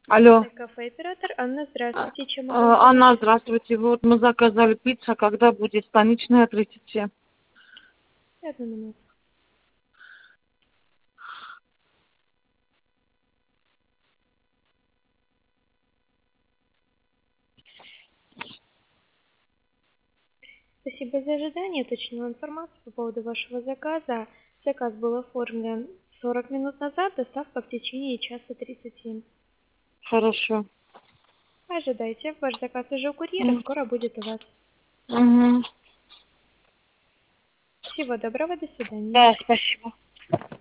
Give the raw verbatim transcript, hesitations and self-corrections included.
Алло. Кафе-оператор Анна, А, здравствуйте. Чем могу вам а, помочь? Анна, здравствуйте. Вот мы заказали пицца, когда будет станичная тридцать семь. Одну минуту. Спасибо за ожидание. Уточнила информацию по поводу вашего заказа. Заказ был оформлен сорок минут назад, доставка в течение часа тридцать семь. Хорошо. Ожидайте, ваш заказ уже у курьера, скоро будет у вас. Угу. Всего доброго, до свидания. Да, спасибо.